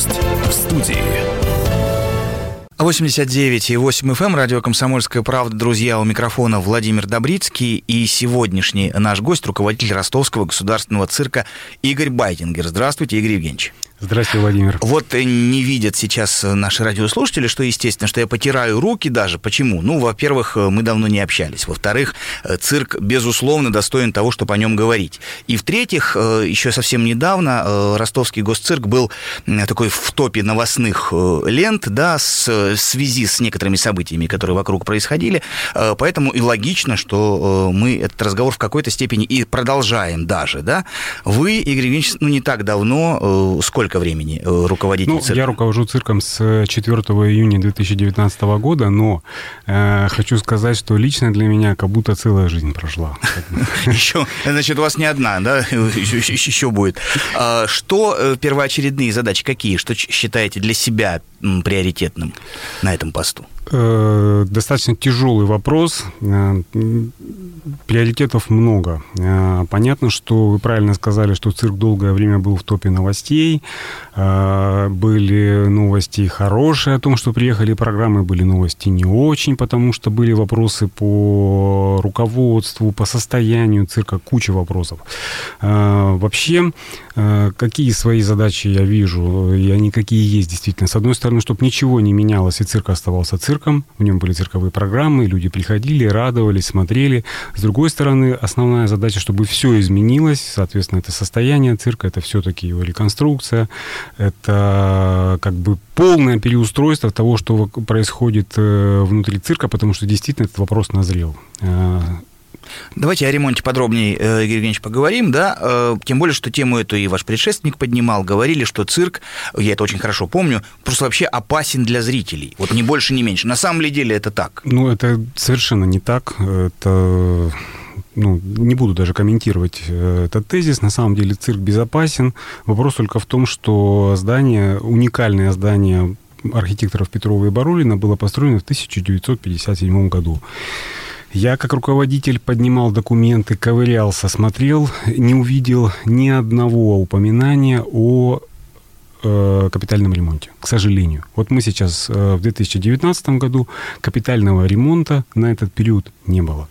Гость в студии. 89,8 FM, радио «Комсомольская правда». Друзья, у микрофона Владимир Добрицкий. И сегодняшний наш гость — руководитель Ростовского государственного цирка Игорь Байтингер. Здравствуйте, Игорь Евгеньевич. Здравствуйте, Владимир. Вот не видят сейчас наши радиослушатели, что естественно, что я потираю руки даже. Почему? Ну, во-первых, мы давно не общались. Во-вторых, цирк, безусловно, достоин того, чтобы о нем говорить. И в-третьих, еще совсем недавно Ростовский госцирк был такой в топе новостных лент, да, в связи с некоторыми событиями, которые вокруг происходили. Поэтому и логично, что мы этот разговор в какой-то степени и продолжаем даже, да. Вы, Игорь Евгеньевич, не так давно, сколько времени руководитель цирка? Я руковожу цирком с 4 июня 2019 года, но хочу сказать, что лично для меня как будто целая жизнь прошла. Еще, значит, у вас не одна, да? Еще будет. Что первоочередные задачи, какие? Что считаете для себя приоритетным на этом посту? Достаточно тяжелый вопрос. Приоритетов много. Понятно, что вы правильно сказали, что цирк долгое время был в топе новостей. Были новости хорошие о том, что приехали программы, были новости не очень, потому что были вопросы по руководству, по состоянию цирка, куча вопросов. Вообще, какие свои задачи я вижу, и они какие есть действительно. С одной стороны, чтобы ничего не менялось, и цирк оставался цирком, в нем были цирковые программы, люди приходили, радовались, смотрели. С другой стороны, основная задача, чтобы все изменилось, соответственно, это состояние цирка, это все-таки его реконструкция, это как бы полное переустройство того, что происходит внутри цирка, потому что действительно этот вопрос назрел. Давайте о ремонте подробнее, Игорь Евгеньевич, поговорим, да, тем более, что тему эту и ваш предшественник поднимал, говорили, что цирк, я это очень хорошо помню, просто вообще опасен для зрителей, вот ни больше, ни меньше. На самом ли деле это так? Ну, это совершенно не так, это... не буду даже комментировать этот тезис. На самом деле цирк безопасен. Вопрос только в том, что здание, уникальное здание архитекторов Петрова и Барулина было построено в 1957 году. Я, как руководитель, поднимал документы, ковырялся, смотрел, не увидел ни одного упоминания о капитальном ремонте, к сожалению. Вот мы сейчас в 2019 году капитального ремонта на этот период не было.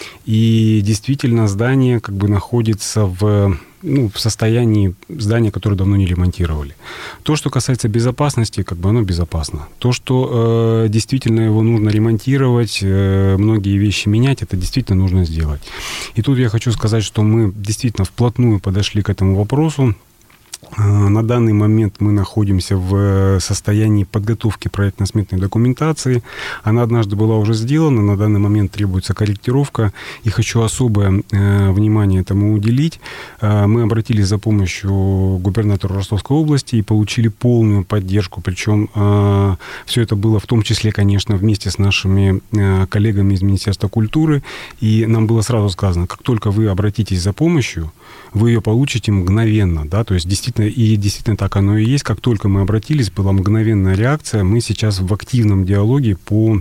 И действительно здание как бы находится в состоянии здания, которое давно не ремонтировали. То, что касается безопасности, как бы оно безопасно. То, что действительно его нужно ремонтировать, многие вещи менять, это действительно нужно сделать. И тут я хочу сказать, что мы действительно вплотную подошли к этому вопросу. На данный момент мы находимся в состоянии подготовки проектно-сметной документации. Она однажды была уже сделана, на данный момент требуется корректировка. И хочу особое внимание этому уделить. Мы обратились за помощью к губернатору Ростовской области и получили полную поддержку. Причем все это было в том числе, конечно, вместе с нашими коллегами из Министерства культуры. И нам было сразу сказано, как только вы обратитесь за помощью, вы ее получите мгновенно, да, то есть действительно так оно и есть. Как только мы обратились, была мгновенная реакция. Мы сейчас в активном диалоге по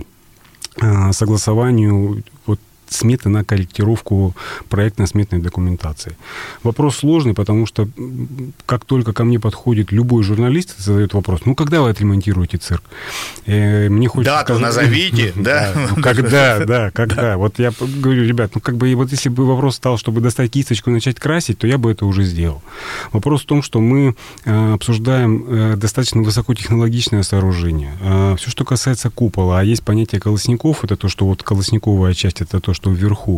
согласованию сметы на корректировку проектно-сметной документации. Вопрос сложный, потому что как только ко мне подходит любой журналист и задает вопрос, когда вы отремонтируете цирк? Мне хочется дату назовите, да? Когда? Вот я говорю, ребят, если бы вопрос стал, чтобы достать кисточку и начать красить, то я бы это уже сделал. Вопрос в том, что мы обсуждаем достаточно высокотехнологичное сооружение. Все, что касается купола, а есть понятие колосников, это то, что колосниковая часть, это то, что вверху.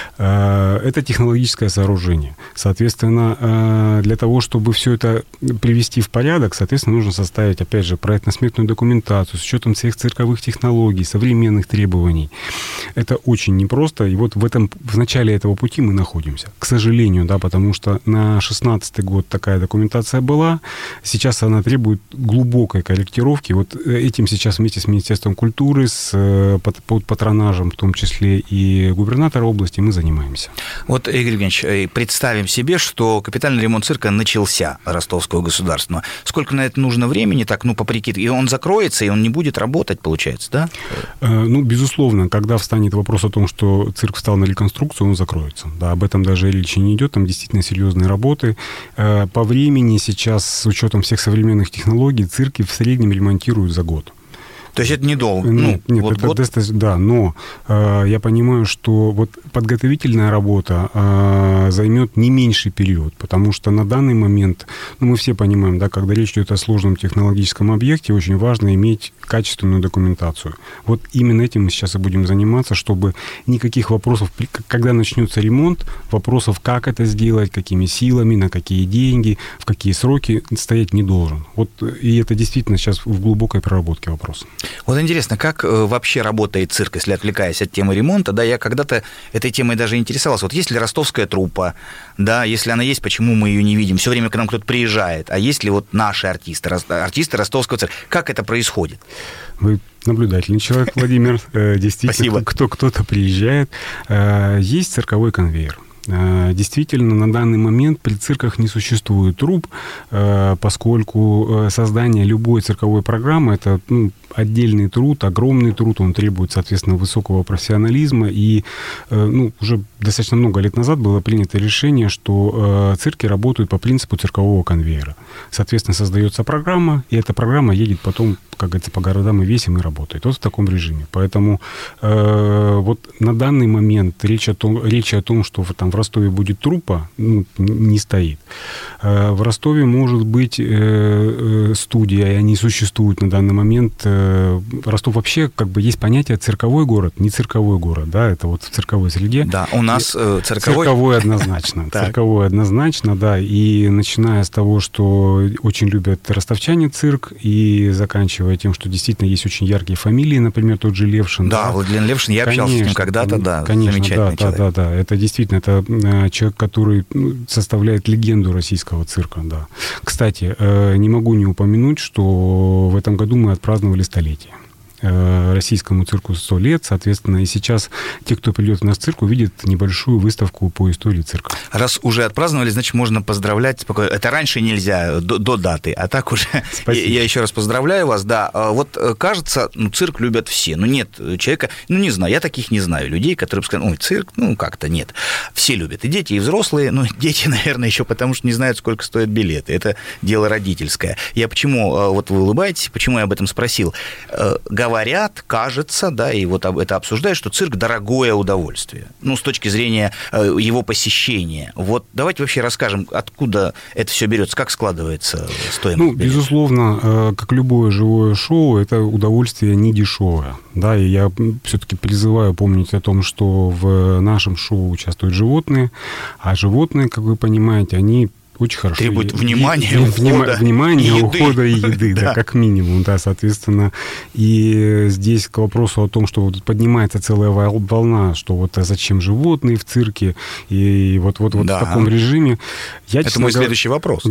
Это технологическое сооружение. Соответственно, для того, чтобы все это привести в порядок, соответственно, нужно составить, опять же, проектно-сметную документацию с учетом всех цирковых технологий, современных требований. Это очень непросто. И вот в начале этого пути мы находимся. К сожалению, да, потому что на 2016 год такая документация была. Сейчас она требует глубокой корректировки. Вот этим сейчас вместе с Министерством культуры, под патронажем, в том числе и и губернатора области мы занимаемся. Вот, Игорь Евгеньевич, представим себе, что капитальный ремонт цирка начался, Ростовского государственного. Сколько на это нужно времени, так, по прикидке? И он закроется, и он не будет работать, получается, да? Безусловно, когда встанет вопрос о том, что цирк встал на реконструкцию, он закроется. Да, об этом даже речи не идет, там действительно серьезные работы. По времени сейчас, с учетом всех современных технологий, цирки в среднем ремонтируют за год. То есть это недолго? Нет, это достаточно, да, но я понимаю, что вот подготовительная работа займет не меньший период, потому что на данный момент, мы все понимаем, да, когда речь идет о сложном технологическом объекте, очень важно иметь качественную документацию. Вот именно этим мы сейчас и будем заниматься, чтобы никаких вопросов, когда начнется ремонт, вопросов, как это сделать, какими силами, на какие деньги, в какие сроки, стоять не должен. Вот, и это действительно сейчас в глубокой проработке вопрос. Вот интересно, как вообще работает цирк, если отвлекаясь от темы ремонта, да, я когда-то этой темой даже интересовался. Вот есть ли ростовская труппа, да, если она есть, почему мы ее не видим? Все время к нам кто-то приезжает, а есть ли вот наши артисты ростовского цирка? Как это происходит? Вы наблюдательный человек, Владимир. Действительно, кто-то приезжает. Есть цирковой конвейер. Действительно, на данный момент при цирках не существует труп, поскольку создание любой цирковой программы – это отдельный труд, огромный труд, он требует, соответственно, высокого профессионализма. И уже достаточно много лет назад было принято решение, что цирки работают по принципу циркового конвейера. Соответственно, создается программа, и эта программа едет потом, как говорится, по городам и весям и работает. Вот в таком режиме. Поэтому вот на данный момент речь о том, что там в Ростове будет труппа, не стоит. В Ростове может быть студия, и они существуют на данный момент. Ростов вообще, есть понятие цирковой город, не цирковой город, да, это вот в цирковой среде. Да, у нас цирковой... Цирковой однозначно, цирковой однозначно, да, и начиная с того, что очень любят ростовчане цирк, и заканчивая тем, что действительно есть очень яркие фамилии, например, тот же Левшин. Да, Владимир Левшин, я общался с ним когда-то, да, конечно, замечательный человек. Да, это действительно, это человек, который составляет легенду российского цирка, да. Кстати, не могу не упомянуть, что в этом году мы отпраздновали столетие. Российскому цирку 100 лет, соответственно, и сейчас те, кто придет в наш цирк, увидят небольшую выставку по истории цирка. Раз уже отпраздновали, значит, можно поздравлять спокойно. Это раньше нельзя, до даты, а так уже... Спасибо. Я еще раз поздравляю вас, да. Вот кажется, цирк любят все, нет человека, не знаю, я таких не знаю, людей, которые бы сказали, цирк, как-то нет. Все любят, и дети, и взрослые, дети, наверное, еще потому что не знают, сколько стоят билеты. Это дело родительское. Я почему, вот вы улыбаетесь, почему я об этом спросил? Говорят, кажется, да, и вот это обсуждают, что цирк – дорогое удовольствие, с точки зрения его посещения. Вот давайте вообще расскажем, откуда это все берется, как складывается стоимость билета. Безусловно, как любое живое шоу, это удовольствие не дешевое, да, и я все-таки призываю помнить о том, что в нашем шоу участвуют животные, а животные, как вы понимаете, они очень хорошо требует внимания, ухода и еды, да, как минимум, да, соответственно. И здесь к вопросу о том, что вот поднимается целая волна, что вот зачем животные в цирке, и вот в таком режиме. Это мой следующий вопрос.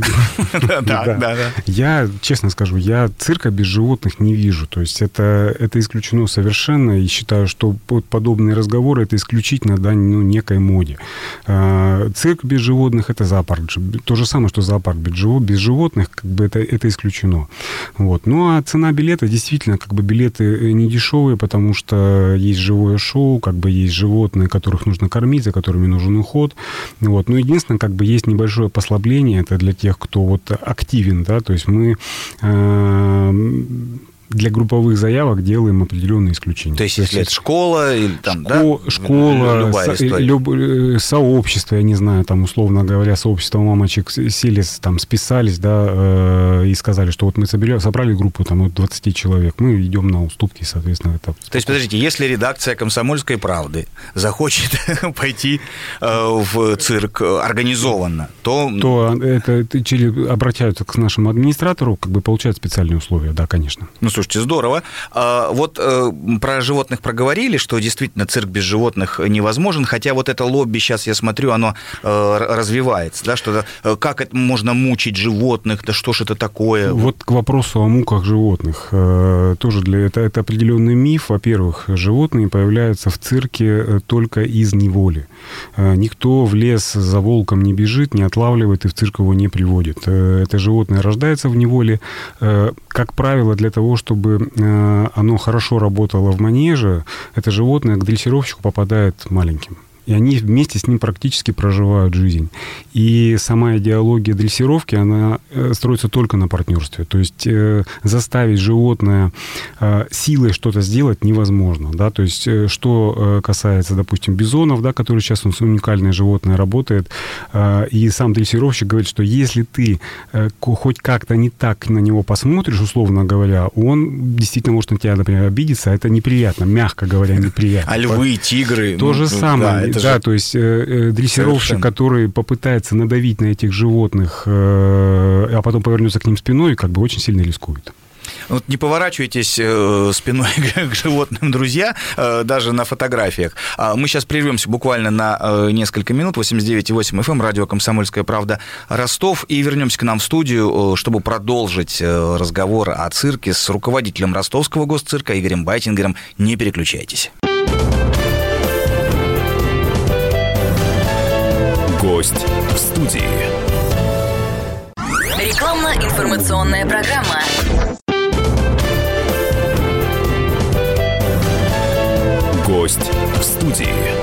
Я, честно скажу, я цирка без животных не вижу, то есть это исключено совершенно, и считаю, что подобные разговоры это исключительно, да, некой моде. Цирк без животных – это зоопарк. То же самое, что зоопарк без животных, это исключено. Вот. А цена билета, действительно, билеты не дешевые, потому что есть живое шоу, есть животные, которых нужно кормить, за которыми нужен уход. Вот. Но единственное, есть небольшое послабление, это для тех, кто активен, да, то есть мы для групповых заявок делаем определенные исключения. То есть, если это школа или там, школа, сообщество, я не знаю, там, условно говоря, сообщество мамочек сели, там, списались, да, и сказали, что вот мы собрали группу, там, 20 человек, мы идем на уступки, соответственно, это... То есть, подождите, если редакция «Комсомольской правды» захочет пойти в цирк организованно, то это обращаются к нашему администратору, получают специальные условия, да, конечно. слушайте, здорово. Вот про животных проговорили, что действительно цирк без животных невозможен, хотя вот это лобби, сейчас я смотрю, оно развивается, да, что как это можно мучить животных, да что ж это такое? Вот к вопросу о муках животных. Тоже это определенный миф. Во-первых, животные появляются в цирке только из неволи. Никто в лес за волком не бежит, не отлавливает и в цирк его не приводит. Это животное рождается в неволе. Как правило, для того, чтобы оно хорошо работало в манеже, это животное к дрессировщику попадает маленьким. И они вместе с ним практически проживают жизнь. И сама идеология дрессировки, она строится только на партнерстве. То есть заставить животное силой что-то сделать невозможно. Да? То есть что касается, допустим, бизонов, да, который сейчас уникальное животное, работает, и сам дрессировщик говорит, что если ты хоть как-то не так на него посмотришь, условно говоря, он действительно может на тебя, например, обидеться, а это неприятно, мягко говоря, неприятно. А львы, тигры? То же самое. Да, то есть дрессировщик, совершенно, который попытается надавить на этих животных, а потом повернется к ним спиной, как бы очень сильно рискует. Вот не поворачивайтесь спиной к животным, друзья, даже на фотографиях. Мы сейчас прервемся буквально на несколько минут. 89,8 FM, радио «Комсомольская правда», Ростов. И вернемся к нам в студию, чтобы продолжить разговор о цирке с руководителем Ростовского госцирка Игорем Байтингером. Не переключайтесь. Гость в студии. Рекламно-информационная программа. Гость в студии.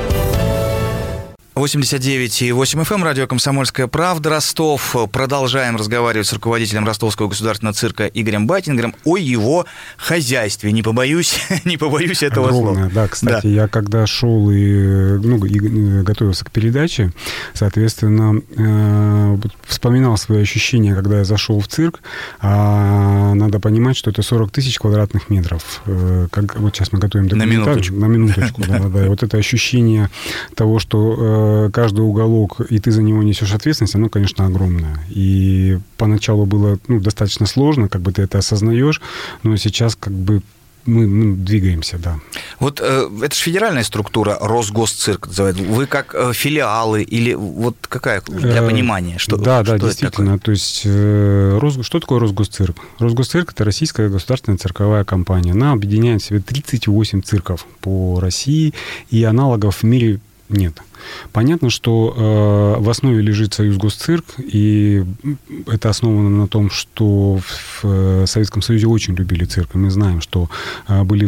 89,8 FM, радио «Комсомольская правда», Ростов. Продолжаем разговаривать с руководителем Ростовского государственного цирка Игорем Байтингером о его хозяйстве. Не побоюсь этого слова. Да, кстати, да. Я когда шел и готовился к передаче, соответственно, вспоминал свои ощущения, когда я зашел в цирк. Надо понимать, что это 40 тысяч квадратных метров. Вот сейчас мы готовим документацию. На минуточку. Да. И вот это ощущение того, что каждый уголок, и ты за него несешь ответственность, оно, конечно, огромное. И поначалу было достаточно сложно, как бы ты это осознаешь, но сейчас как бы мы двигаемся, да. Вот это же федеральная структура, Росгосцирк называют. Вы как филиалы или вот какая, для понимания? Что действительно. То есть что такое Росгосцирк? Росгосцирк – это российская государственная цирковая компания. Она объединяет в себе 38 цирков по России, и аналогов в мире нет. Понятно, что в основе лежит Союз Госцирк, и это основано на том, что в Советском Союзе очень любили цирк. И мы знаем, что были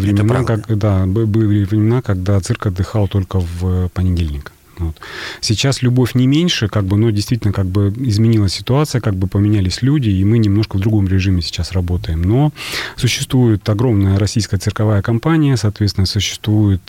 времена, когда цирк отдыхал только в понедельник. Вот. Сейчас любовь не меньше, но действительно изменилась ситуация, поменялись люди, и мы немножко в другом режиме сейчас работаем. Но существует огромная российская цирковая компания, соответственно, существует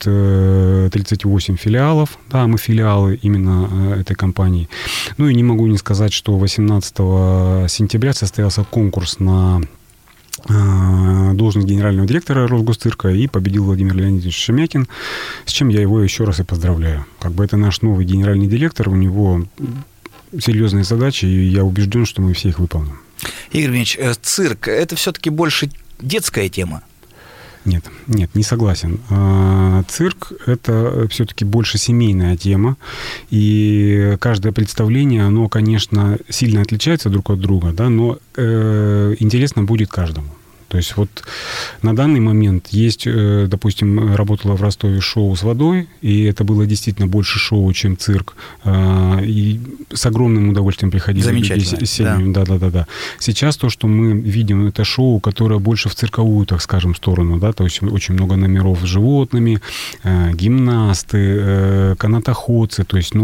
38 филиалов, да, мы филиалы именно этой компании. Ну и не могу не сказать, что 18 сентября состоялся конкурс на должность генерального директора Росгосцирка, и победил Владимир Леонидович Шемякин, с чем я его еще раз и поздравляю. Это наш новый генеральный директор, у него серьезные задачи, и я убежден, что мы все их выполним. Игорь Ильич, цирк – это все-таки больше детская тема? Нет, не согласен. Цирк – это все-таки больше семейная тема, и каждое представление, оно, конечно, сильно отличается друг от друга, да, но интересно будет каждому. То есть вот на данный момент есть, допустим, работала в Ростове шоу с водой, и это было действительно больше шоу, чем цирк. И с огромным удовольствием приходили люди с семьями. Да. Сейчас то, что мы видим, это шоу, которое больше в цирковую, так скажем, сторону. Да? То есть очень много номеров с животными, гимнасты, канатоходцы. То есть,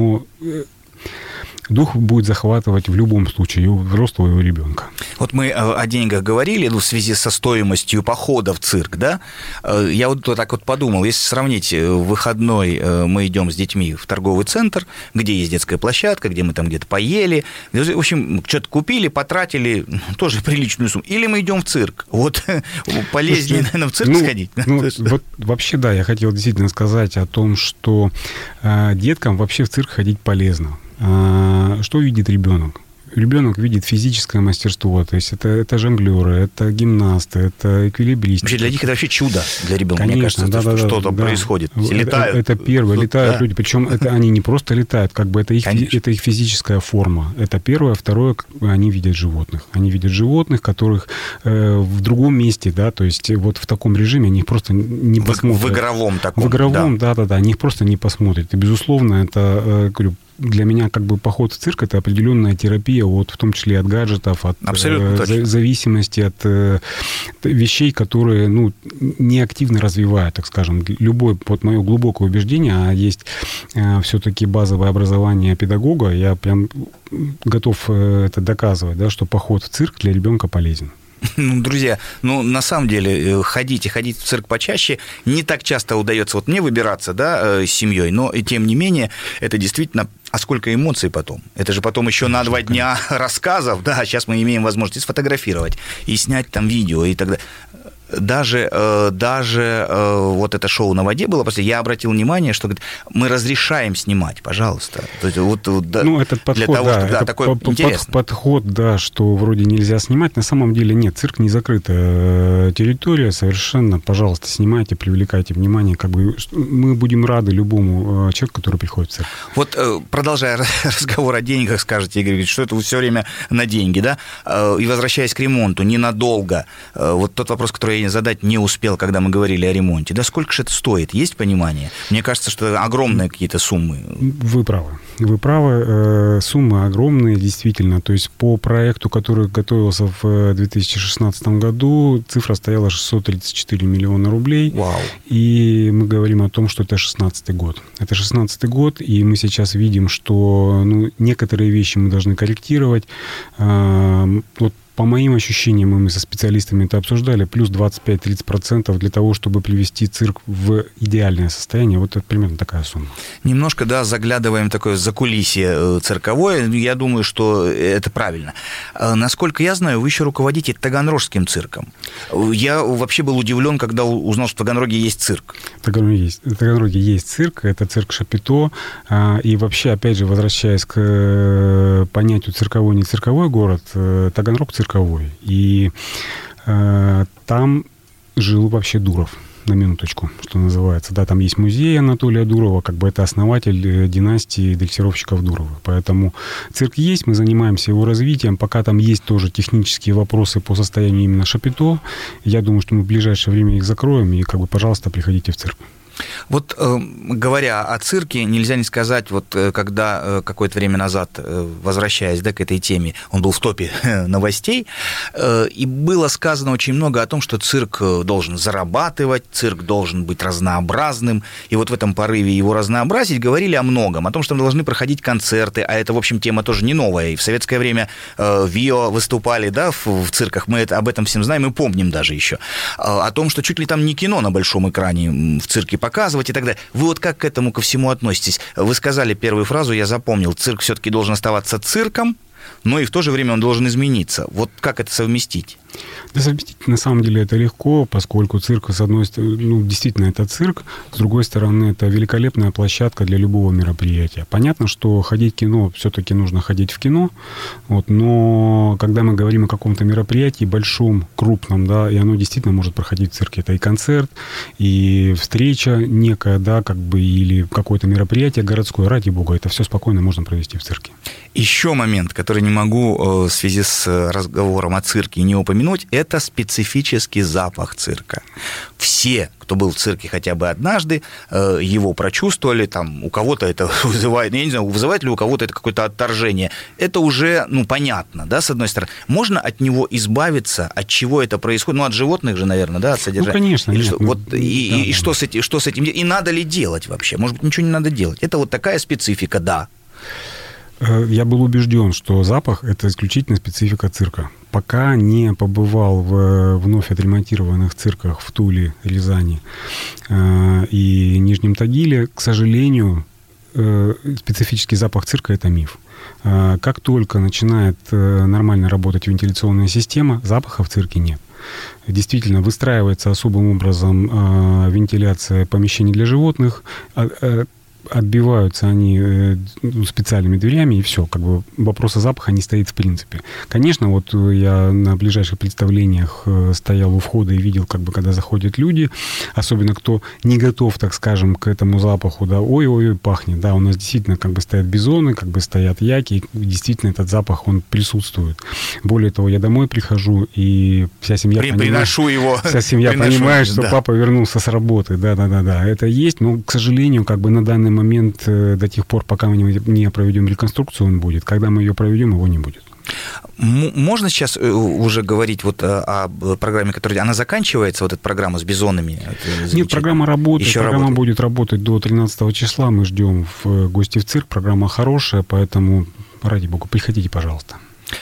дух будет захватывать в любом случае у взрослого и у ребенка. Вот мы о деньгах говорили, в связи со стоимостью похода в цирк, да? Я вот так вот подумал, если сравнить, в выходной мы идем с детьми в торговый центр, где есть детская площадка, где мы там где-то поели, в общем, что-то купили, потратили, тоже приличную сумму, или мы идем в цирк. Вот полезнее, наверное, в цирк сходить. Вот вообще, да, я хотел действительно сказать о том, что деткам вообще в цирк ходить полезно. Что видит ребенок? ребенок видит физическое мастерство, то есть это жонглеры, это гимнасты, это эквилибристы. Вообще для них это вообще чудо для ребенка. Конечно, мне кажется, что-то происходит. Летают. Это первое, летают люди, причем это они не просто летают, как бы это их физическая форма. Это первое, второе, они видят животных. Они видят животных, которых в другом месте, да, то есть вот в таком режиме они их просто не посмотрят. В игровом таком. В игровом, да, они их просто не посмотрят. И, безусловно, это, говорю, для меня как бы поход в цирк — это определенная терапия, в том числе от гаджетов, от зависимости, от вещей, которые неактивно развивают, так скажем. Любое, вот мое глубокое убеждение, а есть все-таки базовое образование педагога, я прям готов это доказывать, да, что поход в цирк для ребенка полезен. Друзья, на самом деле, ходить в цирк почаще. Не так часто удается мне выбираться, да, с семьей, но и тем не менее, это действительно... А сколько эмоций потом? Это же потом еще на 2 дня рассказов, да, сейчас мы имеем возможность сфотографировать и снять там видео и так далее. Даже вот это шоу «На воде» было, я обратил внимание, что мы разрешаем снимать, пожалуйста. То есть, этот подход, для того, чтобы, это такой подход, да, что вроде нельзя снимать, на самом деле нет, цирк не закрытая территория совершенно, пожалуйста, снимайте, привлекайте внимание, как бы мы будем рады любому человеку, который приходит в цирк. Вот продолжая разговор о деньгах, скажете, Игорь, что это все время на деньги, да, и возвращаясь к ремонту, ненадолго, вот тот вопрос, который я задать не успел, когда мы говорили о ремонте. Да сколько же это стоит? Есть понимание? Мне кажется, что огромные какие-то суммы. Вы правы. Суммы огромные, действительно. То есть по проекту, который готовился в 2016 году, цифра стояла 634 миллиона рублей. Вау. И мы говорим о том, что это 16-й год. Это 16-й год, и мы сейчас видим, что некоторые вещи мы должны корректировать. Вот по моим ощущениям, мы со специалистами это обсуждали, плюс 25-30% для того, чтобы привести цирк в идеальное состояние. Вот это примерно такая сумма. Немножко, да, заглядываем в такое закулисье цирковое. Я думаю, что это правильно. Насколько я знаю, вы еще руководите Таганрожским цирком. Я вообще был удивлен, когда узнал, что в Таганроге есть цирк. В Таганроге есть цирк, это цирк Шапито. И вообще, опять же, возвращаясь к понятию цирковой, не цирковой город, Таганрог цирковой. И там жил вообще Дуров, на минуточку, что называется. Да, там есть музей Анатолия Дурова, как бы это основатель династии дрессировщиков Дурова. Поэтому цирк есть, мы занимаемся его развитием. Пока там есть тоже технические вопросы по состоянию именно Шапито. Я думаю, что мы в ближайшее время их закроем, и, как бы, пожалуйста, приходите в цирк. Вот говоря о цирке, нельзя не сказать, вот когда какое-то время назад, возвращаясь, да, к этой теме, он был в топе новостей, и было сказано очень много о том, что цирк должен зарабатывать, цирк должен быть разнообразным, и вот в этом порыве его разнообразить говорили о многом, о том, что должны проходить концерты, а это, в общем, тема тоже не новая, и в советское время ВИО выступали, да, в цирках, мы об этом всем знаем и помним даже еще, о том, что чуть ли там не кино на большом экране в цирке показывать и так далее. Вы вот как к этому ко всему относитесь? Вы сказали первую фразу, я запомнил, цирк все-таки должен оставаться цирком, но и в то же время он должен измениться. Вот как это совместить? Да, совместить на самом деле это легко, поскольку цирк, с одной стороны, действительно это цирк, с другой стороны, это великолепная площадка для любого мероприятия. Понятно, что ходить в кино, все-таки нужно ходить в кино, но когда мы говорим о каком-то мероприятии большом, крупном, да, и оно действительно может проходить в цирке, это и концерт, и встреча некая, да, как бы, или какое-то мероприятие городское, ради бога, это все спокойно можно провести в цирке. Еще момент, который не могу в связи с разговором о цирке не упомянуть, это специфический запах цирка. Все, кто был в цирке хотя бы однажды, его прочувствовали, там, у кого-то это вызывает, я не знаю, вызывает ли у кого-то это какое-то отторжение. Это уже, понятно, да, с одной стороны. Можно от него избавиться, от чего это происходит? От животных же, наверное, да, от содержания. Конечно. Нет, что с этим делать? И надо ли делать вообще? Может быть, ничего не надо делать. Это вот такая специфика, да. Я был убежден, что запах – это исключительно специфика цирка. Пока не побывал в вновь отремонтированных цирках в Туле, Рязани и Нижнем Тагиле, к сожалению, специфический запах цирка – это миф. Как только начинает нормально работать вентиляционная система, запаха в цирке нет. Действительно, выстраивается особым образом вентиляция помещений для животных. отбиваются они специальными дверями, и все. Как бы вопроса запаха не стоит в принципе. Конечно, вот я на ближайших представлениях стоял у входа и видел, как бы, когда заходят люди, особенно кто не готов, так скажем, к этому запаху, да, ой-ой-ой, пахнет, да, у нас действительно как бы стоят бизоны, как бы стоят яки, и действительно этот запах, он присутствует. Более того, я домой прихожу, и вся семья понимает, что папа вернулся с работы, да, это есть, но, к сожалению, как бы на данный момент, до тех пор, пока мы не проведем реконструкцию, он будет, когда мы ее проведем, его не будет. Можно сейчас уже говорить вот о программе, которая... Она заканчивается, вот эта программа с бизонами? Нет, программа работает. Программа будет работать до 13 числа. Мы ждем в гости в цирк. Программа хорошая, поэтому, ради бога, приходите, пожалуйста.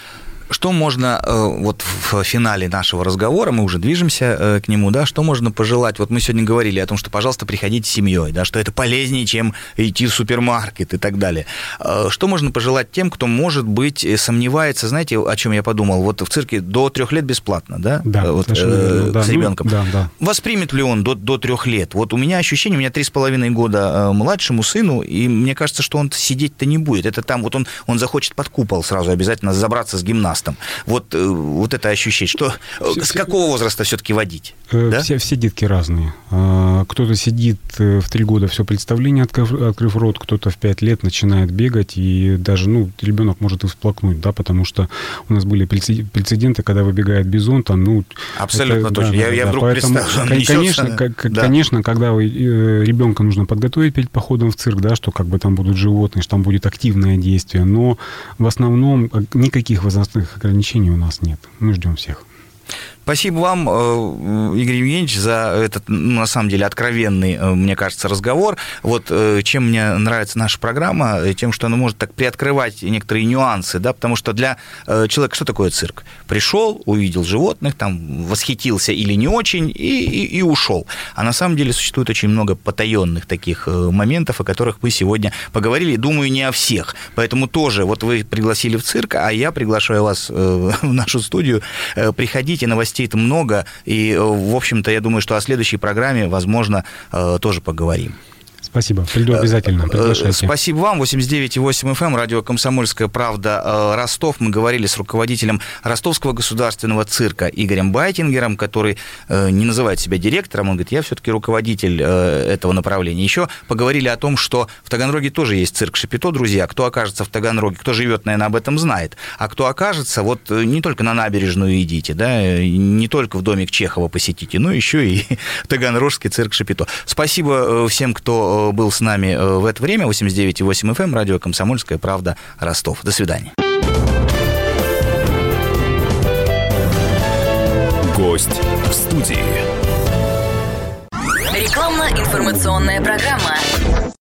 Что можно вот в финале нашего разговора, мы уже движемся к нему, да, что можно пожелать? Вот мы сегодня говорили о том, что, пожалуйста, приходите с семьей, да, что это полезнее, чем идти в супермаркет и так далее. Что можно пожелать тем, кто, может быть, сомневается, знаете, о чем я подумал? Вот в цирке до 3 лет бесплатно, да? Да, вот, с ребенком. Да. Воспримет ли он до 3 лет? Вот у меня ощущение, у меня 3,5 года младшему сыну, и мне кажется, что он сидеть-то не будет. Это там вот он захочет под купол сразу обязательно забраться с гимнастом. Вот это ощущение, что с какого возраста все-таки водить? Да? Все детки разные. Кто-то сидит в 3 года все представление, открыв рот, кто-то в 5 лет начинает бегать, и даже ребенок может и всплакнуть, да, потому что у нас были прецеденты, когда выбегает бизон, там, абсолютно это, точно. Я вдруг представил, конечно, когда ребенка нужно подготовить перед походом в цирк, да, что как бы там будут животные, что там будет активное действие, но в основном никаких возрастных ограничений у нас нет. Мы ждем всех. Спасибо вам, Игорь Евгеньевич, за этот, на самом деле, откровенный, мне кажется, разговор. Вот чем мне нравится наша программа, тем, что она может так приоткрывать некоторые нюансы, да, потому что для человека что такое цирк? Пришел, увидел животных, там, восхитился или не очень, и ушел. А на самом деле существует очень много потаенных таких моментов, о которых мы сегодня поговорили, думаю, не о всех. Поэтому тоже, вот вы пригласили в цирк, а я приглашаю вас в нашу студию. Приходите, новостей много, и, в общем-то, я думаю, что о следующей программе, возможно, тоже поговорим. Спасибо. Приду обязательно. Приглашайте. Спасибо вам. 89,8 FM, радио «Комсомольская правда», Ростов. Мы говорили с руководителем Ростовского государственного цирка Игорем Байтингером, который не называет себя директором, он говорит, я все-таки руководитель этого направления. Еще поговорили о том, что в Таганроге тоже есть цирк Шапито, друзья. Кто окажется в Таганроге, кто живет, наверное, об этом знает. А кто окажется, вот не только на набережную идите, да, не только в домик Чехова посетите, но еще и Таганрожский цирк Шапито. Спасибо всем, кто был с нами в это время. 89,8 FM, радио «Комсомольская правда», Ростов. До свидания. Гость в студии. Рекламно-информационная программа.